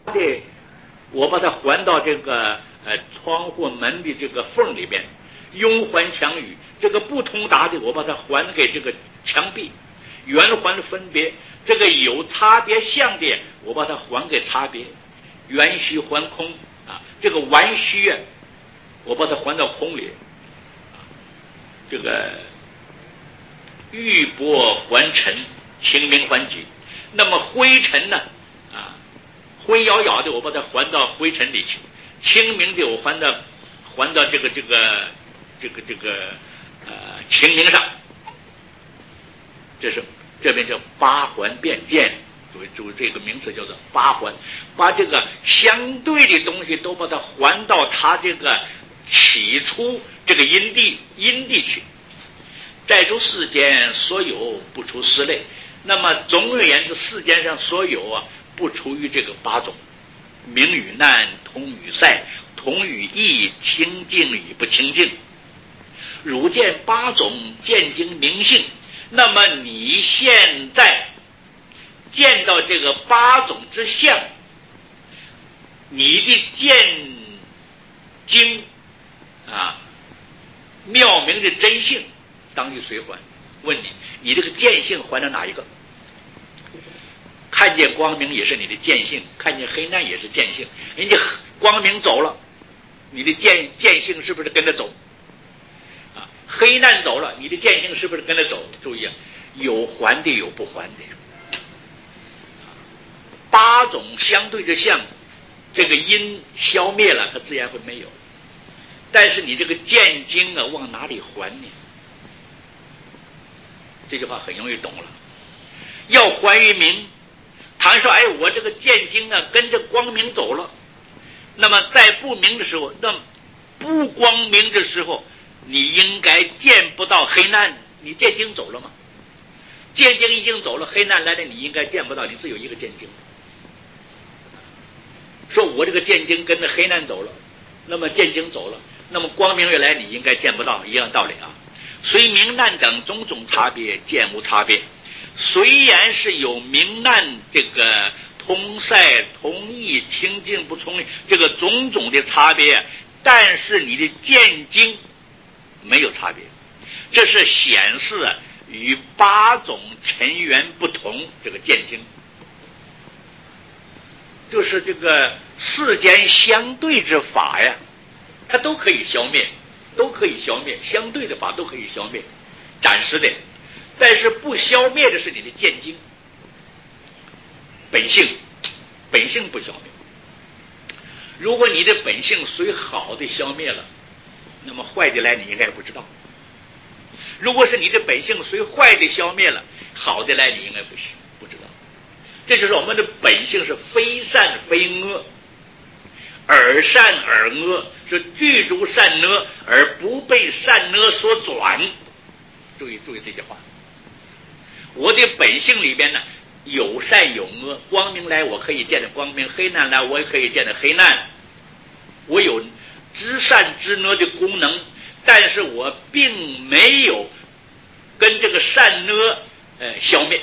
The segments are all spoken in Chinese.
的，我把它还到这个窗户门的这个缝里边，拥还墙宇。这个不通达的，我把它还给这个墙壁，圆环分别。这个有差别相的，我把它还给差别，圆虚还空啊。这个完虚啊，我把它还到空里。这个玉帛还尘，清明还己。那么灰尘呢？灰摇摇的，我把它还到灰尘里去；清明的，我还到这个清明上。这边叫八还变见，注意这个名词叫做八还，把这个相对的东西都把它还到它这个起初这个因地去。再出世间所有不出四类，那么总而言之，世间上所有啊，不出于这个八种：明与难，同与赛，同与异，清净与不清净。汝见八种，见经明性。那么你现在见到这个八种之相，你的见经妙明的真性当于谁还？问你这个见性还到哪一个？看见光明也是你的见性，看见黑暗也是见性。人家光明走了，你的见性是不是跟着走？黑暗走了，你的见性是不是跟着走？注意啊，有还的，有不还的。八种相对之相，这个因消灭了，它自然会没有。但是你这个见经啊，往哪里还呢？这句话很容易懂了。要还于明，倘说我这个见经啊，跟着光明走了，那么在不明的时候，那不光明的时候，你应该见不到黑暗。你见经走了吗？见经已经走了，黑暗来了，你应该见不到，你只有一个见经。说我这个见经跟着黑暗走了，那么见经走了，那么光明未来你应该见不到，一样道理啊。虽明暗等种种差别，见无差别。虽然是有明暗这个通赛同异清净不从这个种种的差别，但是你的见经没有差别，这是显示与八种尘缘不同。这个见经就是这个世间相对之法呀，它都可以消灭，相对的法都可以消灭，暂时的。但是不消灭的是你的见经本性不消灭。如果你的本性随好的消灭了，那么坏的来你应该不知道。如果是你的本性随坏的消灭了，好的来你应该不知道。这就是我们的本性是非善非恶，尔善尔恶，是具足善恶而不被善恶所转。注意这句话。我的本性里边呢，有善有恶，光明来我可以见到光明，黑暗来我也可以见到黑暗。我有知善知恶的功能，但是我并没有跟这个善恶消灭。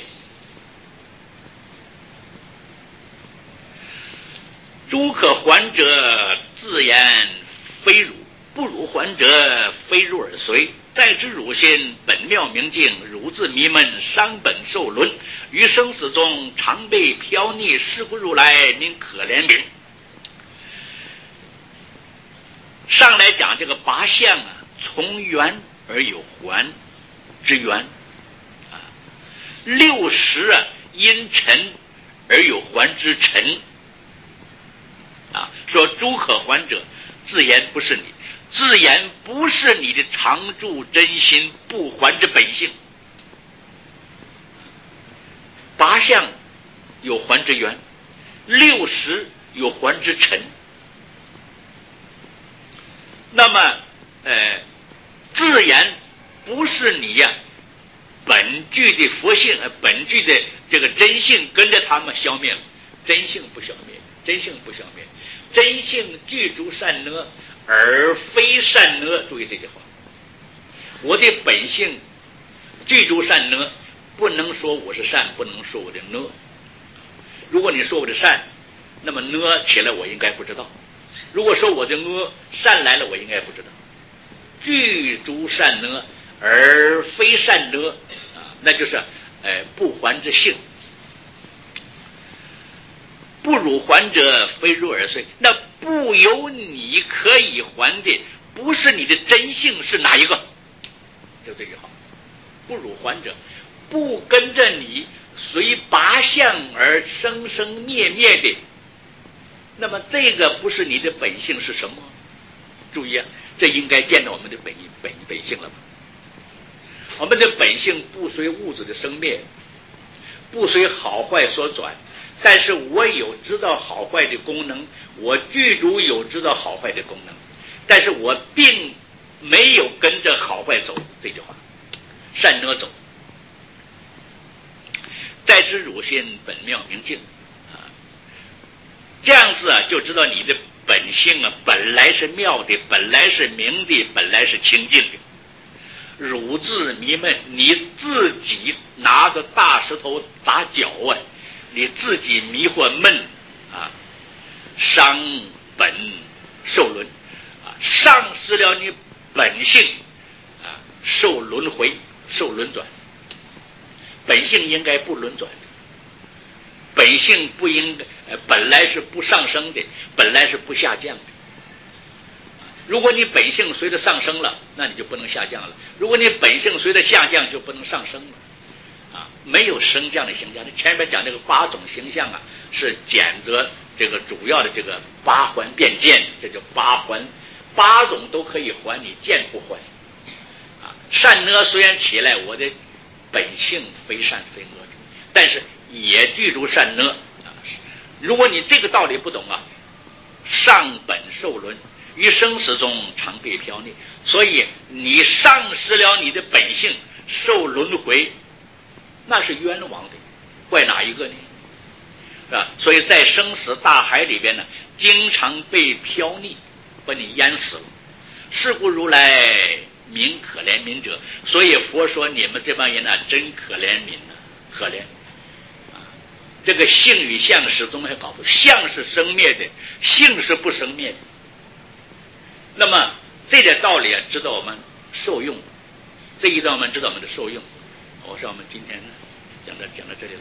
诸可还者，自言非汝；不汝还者，非汝而随。再知汝心本妙明净，汝自迷闷，伤本受轮，于生死中常被飘溺，是故如来您可怜悯。上来讲这个八相啊，从缘而有还之缘六识啊，因尘而有还之尘说诸可还者，自言不是你，自言不是你的常住真心不还之本性。八相有还之缘，六识有还之尘。那么自言不是你呀本具的佛性，本具的这个真性跟着他们消灭了，真性不消灭，真性具足善恶而非善恶。注意这句话，我的本性具足善恶，不能说我是善，不能说我的恶。如果你说我的善， 那么呢起来我应该不知道。如果说我的善来了，我应该不知道。具足善而非善那就是不还之性。不汝还者，非入而遂。那不由你可以还的，不是你的真性，是哪一个？就这句话。不汝还者，不跟着你随拔相而生生灭灭的，那么这个不是你的本性是什么？注意啊，这应该见到我们的本性了吧？我们的本性不随物质的生灭，不随好坏所转，但是我有知道好坏的功能，我具足有知道好坏的功能，但是我并没有跟着好坏走。这句话，善走。再知汝心本妙明净这样子就知道你的本性本来是妙的，本来是明的，本来是清净的。汝自迷闷，你自己拿着大石头砸脚你自己迷惑闷伤本受轮丧失了你本性受轮回，受轮转。本性应该不轮转的，本性不应本来是不上升的，本来是不下降的。如果你本性随着上升了，那你就不能下降了；如果你本性随着下降，就不能上升了。没有升降的形象。前面讲这个8种形象是捡着这个主要的这个8环变见，这就8环，8种都可以还，你见不还善虽然起来，我的本性非善非恶，但是也具足善如果你这个道理不懂上本受轮，于生死中常被飘溺，所以你丧失了你的本性，受轮回，那是冤枉的，怪哪一个呢？是吧？所以在生死大海里边经常被飘溺，把你淹死了。是故如来民可怜民者，所以佛说你们这帮人真可怜民可怜这个性与相始终还搞不，相是生灭的，性是不生灭的。那么这点道理知道我们受用，这一段我们知道我们的受用。我说我们今天讲到这里了。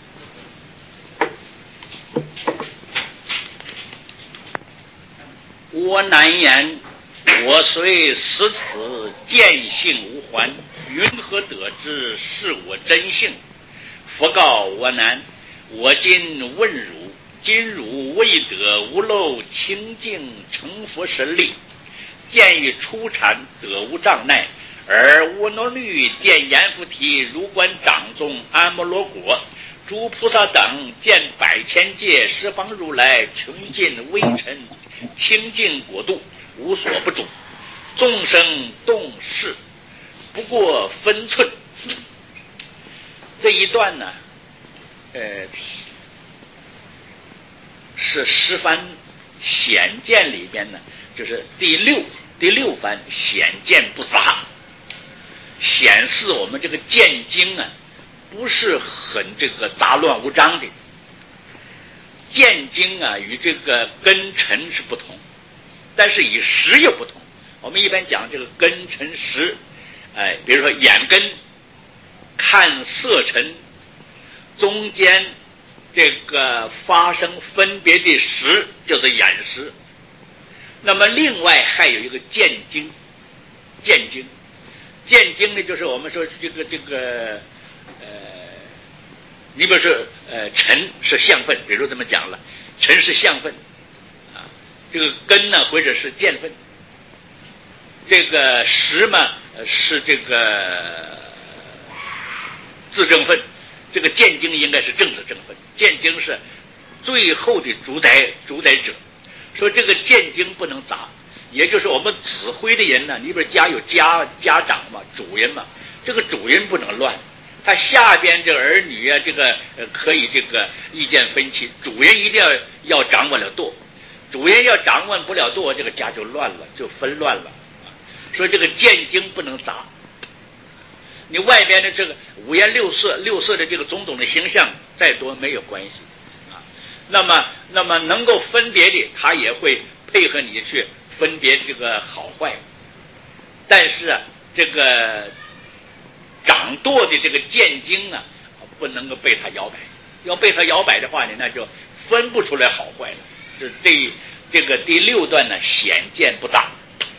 我难言，我虽识此见性无还，云何得知是我真性？佛告我难，我今问汝，今汝未得无漏清净成佛神力，见于初禅得无障碍，而无能律见阎浮提如观掌中阿摩罗果，诸菩萨等见百千界十方如来穷尽微尘清净国度，无所不主，众生动势不过分寸。这一段是十番显见里边就是第六番显见不杂，显示我们这个见经不是很这个杂乱无章的。见经与这个根尘是不同，但是与识又不同。我们一般讲这个根尘识，比如说眼根看色尘，中间这个发生分别的识叫做眼识。那么另外还有一个见经，见经呢，就是我们说这个你比如说尘是相分，比如这么讲了，尘是相分这个根或者是见分，这个识是这个自证分，这个见经应该是正自证分，见经是最后的主宰者。说这个见经不能杂，也就是我们指挥的人你比如家有家长主人这个主人不能乱，他下边这儿女这个可以这个意见分歧，主人一定要掌握了舵，主人要掌握不了舵，这个家就乱了，就纷乱了。说这个见经不能杂，你外边的这个五颜六色的这个种种的形象再多没有关系那么能够分别的，他也会配合你去分别这个好坏。但是啊，这个掌舵的这个剑精啊，不能够被他摇摆。要被他摇摆的话呢，那就分不出来好坏了。这个第六段呢，显见不杂。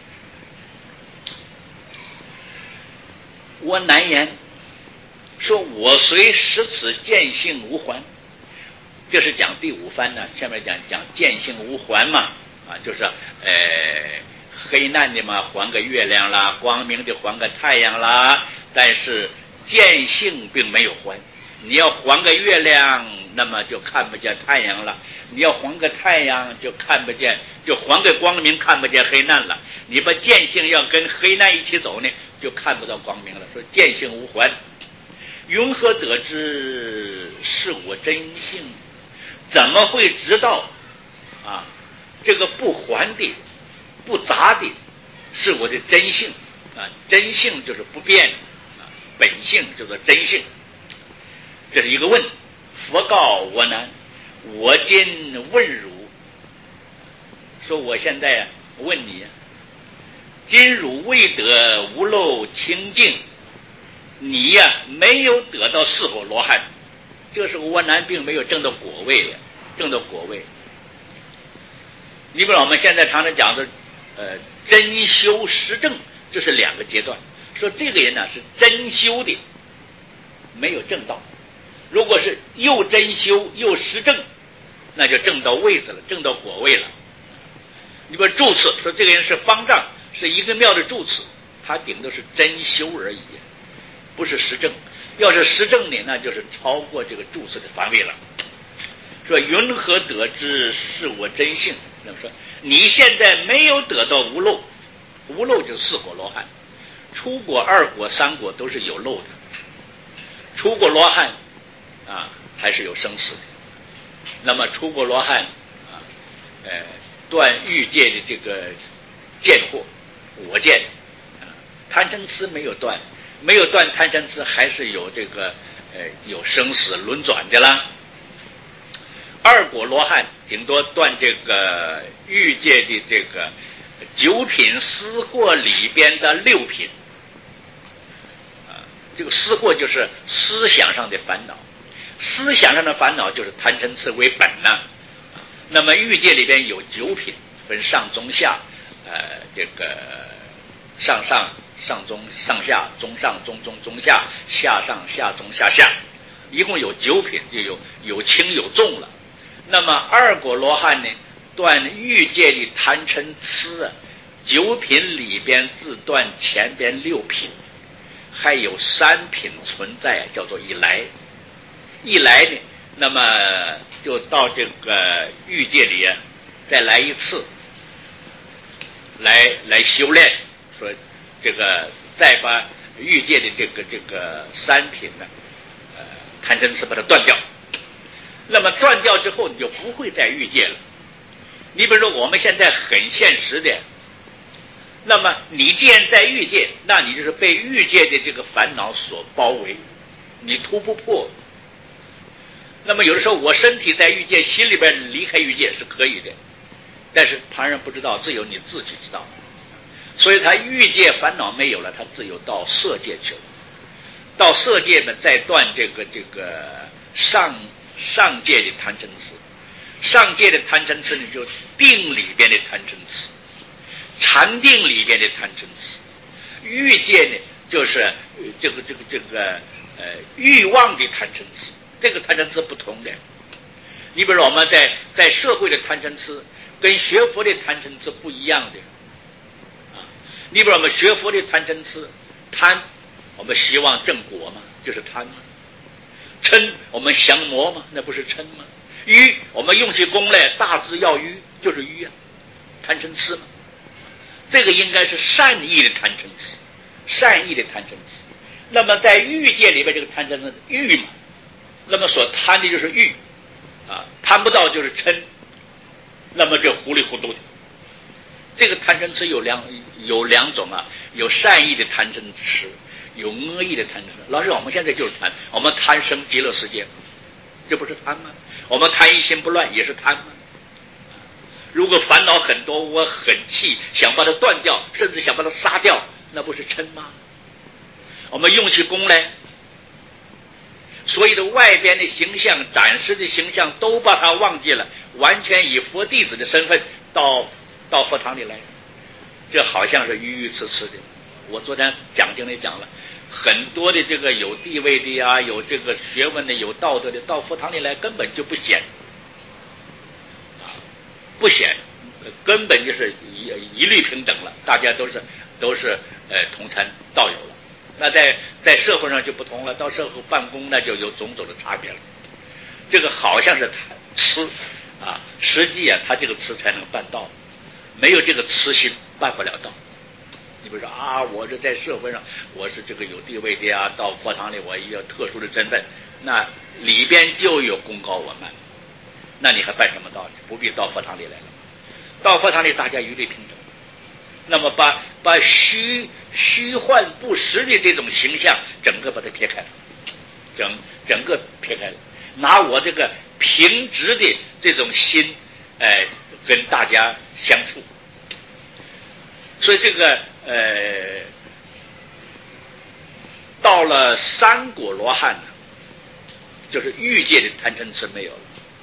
我难言，说我虽识此见性无还，这是讲第五番呢。下面讲见性无还嘛，就是黑暗的嘛还个月亮啦，光明的还个太阳啦，但是见性并没有还。你要还个月亮，那么就看不见太阳了；你要还个太阳，就看不见，就还个光明，看不见黑暗了。你把见性要跟黑暗一起走呢，就看不到光明了。说见性无还，云何得知是我真性？怎么会知道啊？这个不还的、不杂的，是我的真性啊！真性就是不变啊，本性叫做真性。这是一个问。佛告我难，我今问汝，说我现在问你，今汝未得无漏清净，你呀没有得到四果罗汉，这是我难，并没有证到果位的，证到果位。你比如我们现在常常讲的真修实证，这是两个阶段。说这个人呢是真修的，没有证到。如果是又真修又实证，那就证到位子了，证到果位了。你比如住持，说这个人是方丈，是一个庙的住持，他顶多是真修而已，不是实证。要是实证呢，那就是超过这个住持的范围了。说云何得知是我真性？那么说你现在没有得到无漏，无漏就是四果罗汉，初果、二果、三果都是有漏的。初果罗汉啊，还是有生死的。那么初果罗汉啊，断欲界的这个见惑、我见啊，贪嗔痴没有断，没有断贪嗔痴，还是有这个有生死轮转的啦。二果罗汉顶多断这个欲界的这个九品思惑里边的六品啊，这个思惑就是思想上的烦恼。思想上的烦恼就是贪嗔痴为本呢。那么欲界里边有九品，分上中下，这个上中上下，中上中中中下，下上下中下下，一共有九品，就有轻有重了。那么二果罗汉呢，断欲界的贪嗔痴，九品里边自断前边六品，还有三品存在，叫做一来。一来呢，那么就到这个欲界里再来一次，来修炼，说这个再把欲界的这个三品呢，贪嗔痴把它断掉。那么断掉之后，你就不会在欲界了。你比如说我们现在很现实的，那么你既然在欲界，那你就是被欲界的这个烦恼所包围，你突不破。那么有的时候我身体在欲界，心里边离开欲界是可以的，但是旁人不知道，只有你自己知道。所以他欲界烦恼没有了，他自由到色界去了。到色界呢，再断这个上界的贪嗔痴。上界的贪嗔痴呢，就定里边的贪嗔痴，禅定里边的贪嗔痴。欲界呢，就是这个欲望的贪嗔痴。这个贪嗔痴不同的。你比如说我们在社会的贪嗔痴跟学佛的贪嗔痴不一样的啊。你比如说我们学佛的贪嗔痴，贪我们希望正果嘛，就是贪嘛。嗔我们降魔嘛，那不是嗔吗？愚我们用起功来大智要愚，就是愚啊，贪嗔痴嘛。这个应该是善意的贪嗔痴，善意的贪嗔痴。那么在欲界里面，这个贪嗔痴欲嘛，那么所贪的就是欲啊，贪不到就是嗔，那么这糊里糊涂的。这个贪嗔痴有两种啊，有善意的贪嗔痴，有恶意的贪嗔痴。老师，我们现在就是贪，我们贪生极乐世界，这不是贪吗？ 我们贪一心不乱也是贪吗？如果烦恼很多，我很气，想把它断掉，甚至想把它杀掉，那不是嗔吗？我们用起功来，所有的外边的形象、展示的形象都把它忘记了，完全以佛弟子的身份到佛堂里来，这好像是愚愚痴痴的。我昨天讲经里讲了，很多的这个有地位的呀，有这个学问的，有道德的，到佛堂里来根本就不显，不显，根本就是一律平等了，大家都是同参道友了。那在社会上就不同了，到社会办公那就有种种的差别了。这个好像是痴啊，实际啊，他这个痴才能办道，没有这个痴心办不了道。你比如说啊，我是在社会上，我是这个有地位的呀，到佛堂里我也有特殊的身份，那里边就有功高我慢，那你还办什么道？不必到佛堂里来了。到佛堂里大家一律平等，那么把虚幻不实的这种形象整个把它撇开了，整个撇开了，拿我这个平直的这种心，跟大家相处。所以这个到了三果罗汉呢，就是欲界的贪嗔痴没有了。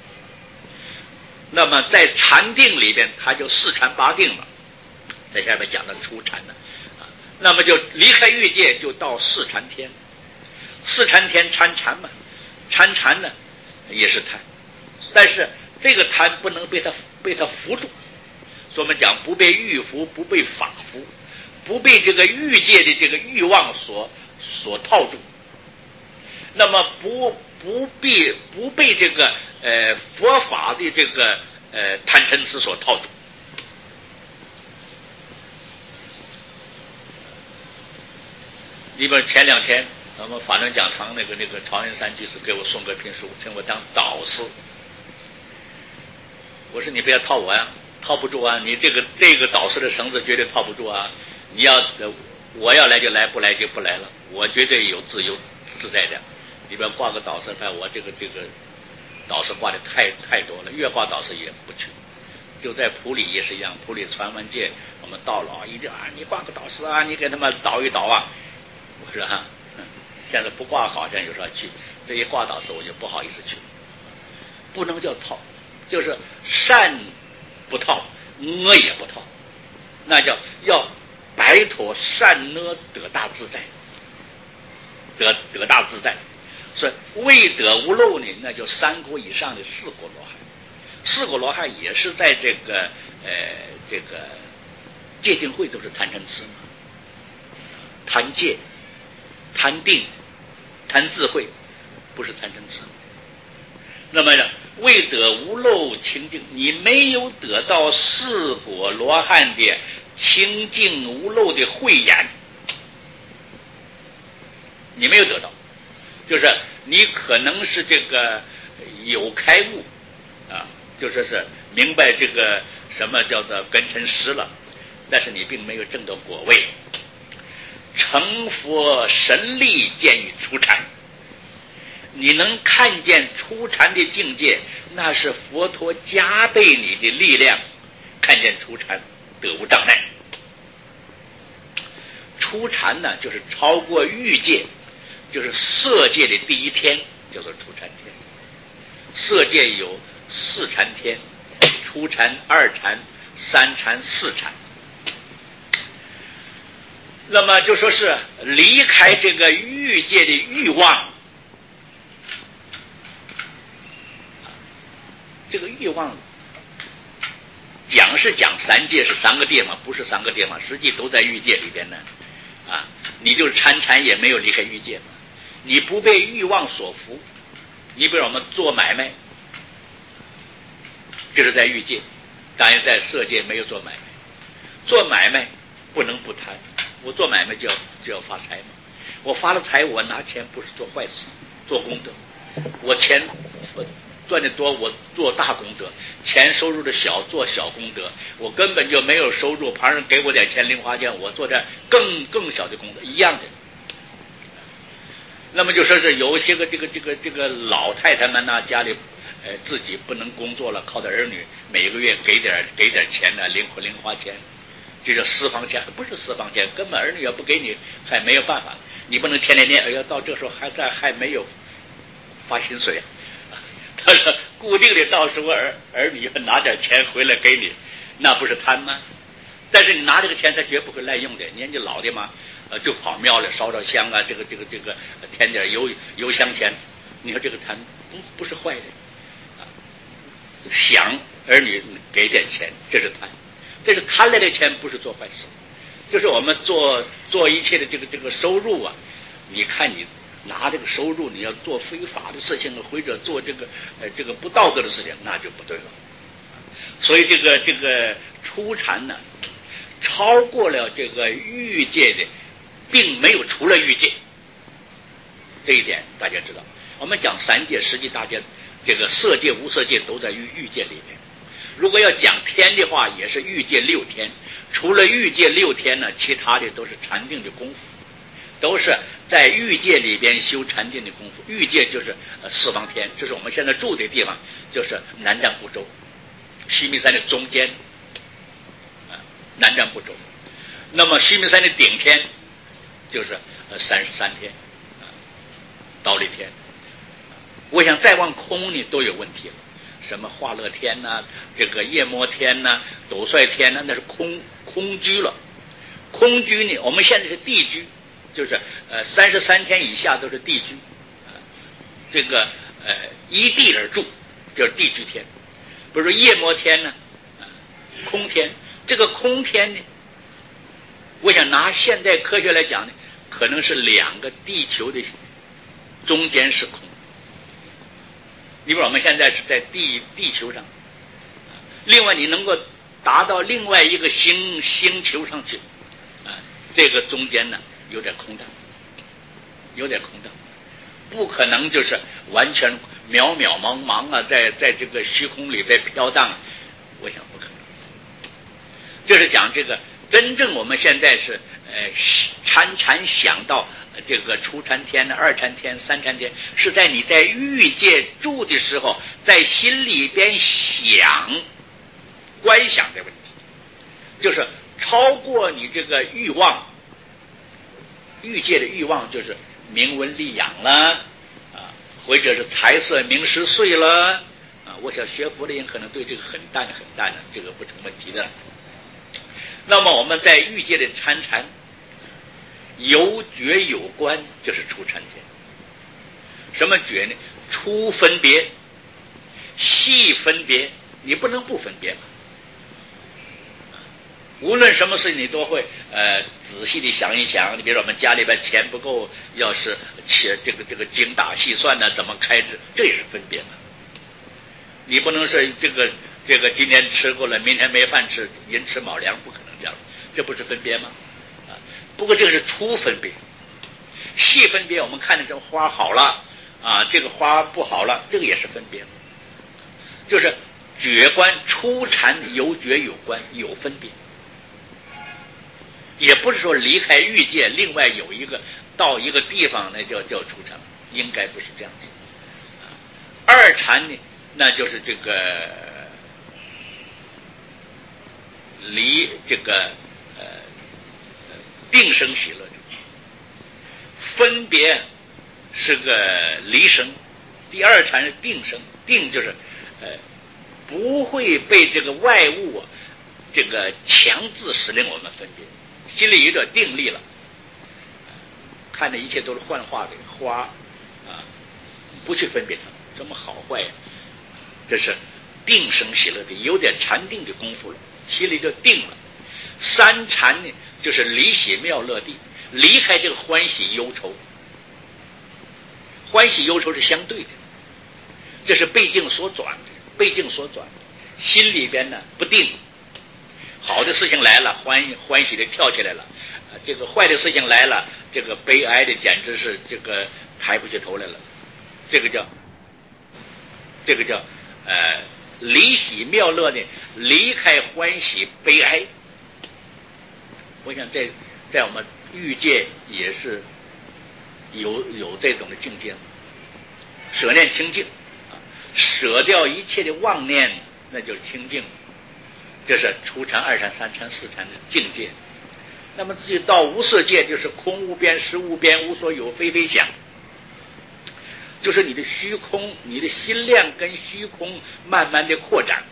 那么在禅定里边，他就四禅八定了，在下面讲的初禅呢，那么就离开欲界，就到四禅天。四禅天参禅嘛，参禅呢也是贪，但是这个贪不能被他扶住。所以我们讲不被欲扶，不被法扶，不被这个欲界的这个欲望所套住。那么不被这个佛法的这个贪嗔痴所套住。你比如前2天我们法轮讲堂那个曹云山居士给我送个聘书，请我当导师。我说你不要套我呀，套不住啊！你这个导师的绳子绝对套不住啊！我要来就来，不来就不来了，我绝对有自由自在的。里边挂个导师牌，我这个导师挂的太多了，越挂导师也不去。就在普里也是一样，普里传闻界我们道老一定啊，你挂个导师啊，你给他们导一导啊。我说哈，现在不挂好像有时候去，这一挂导师我就不好意思去。不能叫套，就是善不套，恶也不套，那叫要摆脱善恶，得大自在，得大自在。所以未得无漏呢，那就3果以上的4果罗汉。4果罗汉也是在这个戒定慧都是贪嗔痴嘛，贪戒、贪定、贪智慧，不是贪嗔痴。那么呢，未得无漏清净，你没有得到4果罗汉的清净无漏的慧眼，你没有得到。就是你可能是这个有开悟啊，就说是明白这个什么叫做根尘实了，但是你并没有证到果位。成佛神力见于初禅，你能看见初禅的境界，那是佛陀加倍你的力量，看见初禅得无障碍。初禅呢，就是超过欲界，就是色界的第1天，叫做初禅天。色界有4禅天，初禅、2禅、3禅、4禅。那么就说是离开这个欲界的欲望，这个欲望讲是讲3界是3个地方，不是3个地方，实际都在欲界里边呢。啊，你就是参禅也没有离开欲界嘛，你不被欲望所服。你比如我们做买卖，就是在欲界，当然在色界没有做买卖。做买卖不能不贪，我做买卖就要发财嘛。我发了财，我拿钱不是做坏事，做功德。我钱赚的多，我做大功德；钱收入的小，做小功德。我根本就没有收入，旁人给我点钱零花钱，我做点更小的功德，一样的。那么就说是有些个这个老太太们呢，家里自己不能工作了，靠着儿女每个月给点钱呢，零花钱，这是私房钱，不是私房钱，根本儿女要不给你还没有办法，你不能天天哎呀，到这时候还没有发薪水啊。他说固定的到时候儿女要拿点钱回来给你，那不是贪吗？但是你拿这个钱他绝不会滥用的，年纪老的嘛，就跑庙里烧香啊，这个添点油香钱，你说这个贪不是坏的啊？想儿女给点钱，这是贪，这是贪来的钱，不是做坏事，就是我们做一切的这个收入啊，你看你拿这个收入，你要做非法的事情，或者做这个不道德的事情，那就不对了。所以这个出禅呢，超过了这个欲界的，并没有除了欲界，这一点大家知道。我们讲三界，实际大家这个色界、无色界都在欲界里面。如果要讲天的话，也是欲界6天，除了欲界6天呢，其他的都是禅定的功夫，都是在欲界里边修禅定的功夫。欲界就是四方天，这是我们现在住的地方，就是南瞻部洲，须弥山的中间，南瞻部洲。那么须弥山的顶天就是33天，忉利天。我想再往空呢都有问题了，什么化乐天呐、这个夜摩天呐、斗率天呐，那是空居了。空居呢，我们现在是地居，就是33天以下都是地居，这个依地而住，就是地居天。比如说夜摩天呢，空天。这个空天呢，我想拿现代科学来讲呢，可能是2个地球的中间是空。你比如我们现在是在地球上，另外你能够达到另外一个星球上去，这个中间呢有点空荡，不可能就是完全渺茫啊，在这个虚空里在飘荡，我想不可能。这是讲这个真正我们现在是禅想到这个初禅天、二禅天、三禅天，是在你在欲界住的时候，在心里边观想的问题，就是超过你这个欲望，欲界的欲望就是名闻利养了或者是财色名食睡了我想学佛的人可能对这个很淡的，这个不成问题的。那么我们在欲界的参禅，有觉有观，就是初禅天。什么觉呢？初分别，细分别，你不能不分别嘛。无论什么事你都会仔细的想一想。你比如说我们家里边钱不够，要是这个精打细算呢，怎么开支，这也是分别嘛。你不能说这个今天吃过了，明天没饭吃，寅吃卯粮，不可能这样，这不是分别吗？不过这个是初分别，细分别我们看见这花好了这个花不好了，这个也是分别，就是觉观初禅有觉有观有分别，也不是说离开欲界，另外有一个到一个地方那叫初禅，应该不是这样子。二禅呢，那就是这个离这个定生喜乐，分别是个离生。第二禅是定生，定就是不会被这个外物这个强制使令我们分别，心里有点定力了，看的一切都是幻化的花不去分别它们什么好坏这是定生喜乐的，有点禅定的功夫了，心里就定了。三禅呢，就是离喜妙乐地，离开这个欢喜忧愁。欢喜忧愁是相对的，这是背境所转的，心里边呢不定，好的事情来了，欢喜的跳起来了，这个坏的事情来了，这个悲哀的简直是这个抬不起头来了，这个叫离喜妙乐呢，离开欢喜悲哀。我想在我们欲界也是有这种的境界，舍念清净舍掉一切的妄念，那就是清净，这是初禅、二禅、三禅、四禅的境界。那么至于到无色界，就是空无边、实无边、无所有、非非想，就是你的虚空，你的心量跟虚空慢慢的扩展。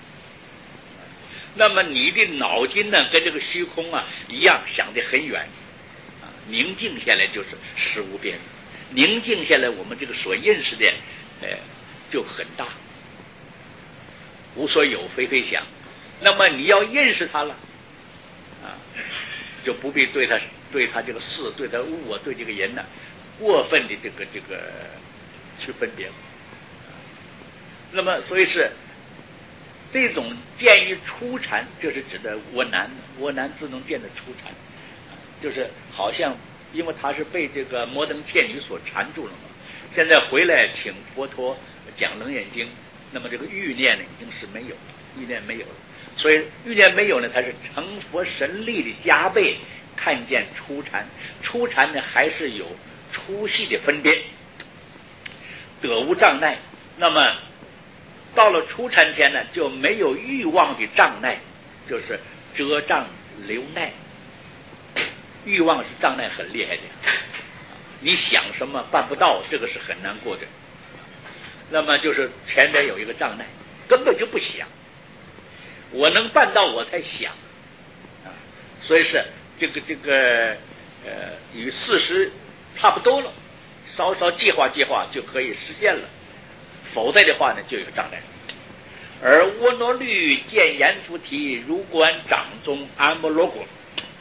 那么你的脑筋呢，跟这个虚空啊一样，想得很远啊，宁静下来就是实无边，宁静下来，我们这个所认识的就很大，无所有，非非想。那么你要认识它了啊，就不必对他这个事，对他物啊，对这个人呢，过分的这个去分别。那么所以是这种见于初禅，就是指的我难自能见的初禅，就是好像因为他是被这个摩登伽女所缠住了嘛，现在回来请佛陀讲楞严经，那么这个欲念呢已经是没有了，欲念没有了，所以欲念没有呢，它是成佛神力的加倍，看见初禅，初禅呢还是有粗细的分别，得无障碍。那么到了初禅天呢，就没有欲望的障碍，就是遮障留耐。欲望是障碍很厉害的，你想什么办不到，这个是很难过的。那么就是前面有一个障碍，根本就不想，我能办到我才想啊，所以是这个与事实差不多了，稍稍计划计划就可以实现了，否则的话呢就有障碍。而婀娜律见阎浮提，如观掌中阿摩罗果。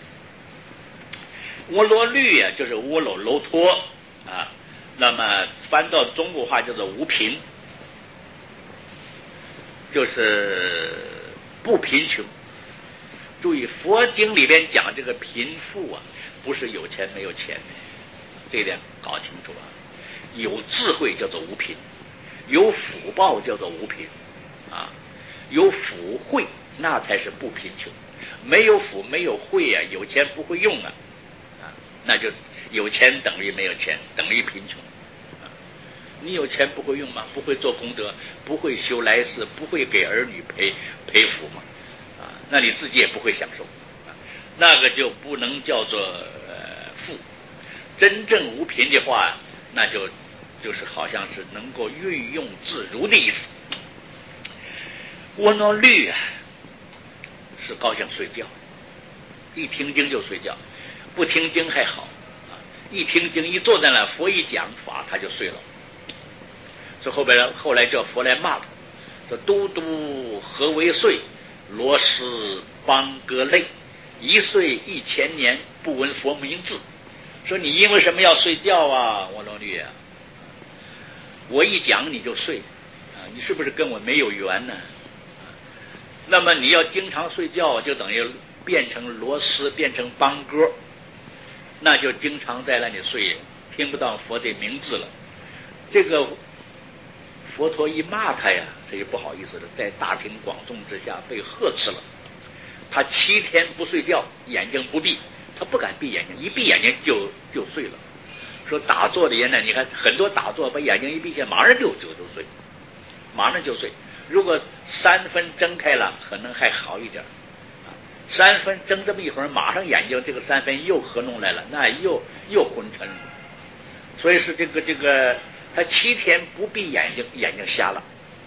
婀娜律啊，就是婀娜楼陀啊，那么翻到中国话叫做无贫，就是不贫穷。注意佛经里边讲这个贫富啊，不是有钱没有钱，这一点搞清楚啊。有智慧叫做无贫，有福报叫做无贫啊，有福慧那才是不贫穷。没有福没有慧啊，有钱不会用啊，那就有钱等于没有钱，等于贫穷。你有钱不会用吗？不会做功德，不会修来世，不会给儿女培福嘛？那你自己也不会享受，那个就不能叫做富。真正无贫的话，那就是好像是能够运用自如的意思。婀娜律啊，是高兴睡觉，一听经就睡觉，不听经还好啊，一听经一坐在那，佛一讲法他就睡了。所以后来叫佛来骂他，说都督何为睡？罗斯邦格类，一睡1000年，不闻佛名字。说你因为什么要睡觉啊，婀娜律啊？我一讲你就睡啊，你是不是跟我没有缘呢？那么你要经常睡觉，就等于变成螺丝，变成邦歌，那就经常在那里睡，听不到佛的名字了。这个佛陀一骂他呀，这就不好意思了，在大庭广众之下被呵斥了。他7天不睡觉，眼睛不闭，他不敢闭眼睛，一闭眼睛就睡了。说打坐的人呢，你看很多打坐把眼睛一闭下，马上就睡，马上就睡。如果3分睁开了，可能还好一点，3分睁这么一会儿，马上眼睛这个3分又合拢来了，那又昏沉了。所以是这个他7天不闭眼睛，眼睛瞎了，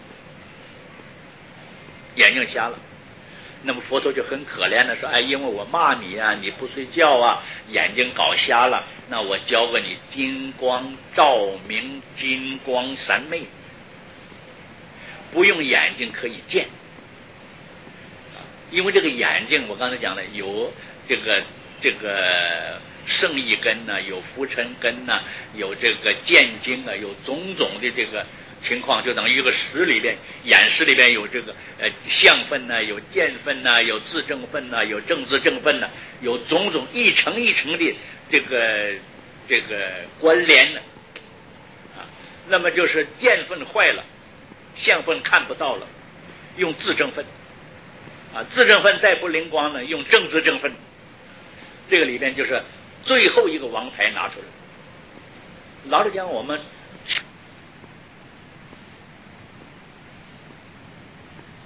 眼睛瞎了。那么佛陀就很可怜的说：“哎，因为我骂你啊，你不睡觉啊，眼睛搞瞎了，那我教给你金光照明，金光三昧，不用眼睛可以见。因为这个眼睛，我刚才讲了，有这个圣意根呐，有浮尘根呐，有这个见经啊，有种种的这个情况，就等于一个识里边，眼识里边有这个相分呐，有见分呐，有自证分呐，有正自证分呐，有种种一层一层的这个关联呢啊。那么就是见分坏了，相分看不到了，用自证分啊，自证分再不灵光呢，用正自证分。这个里边就是最后一个王牌拿出来。老实讲，我们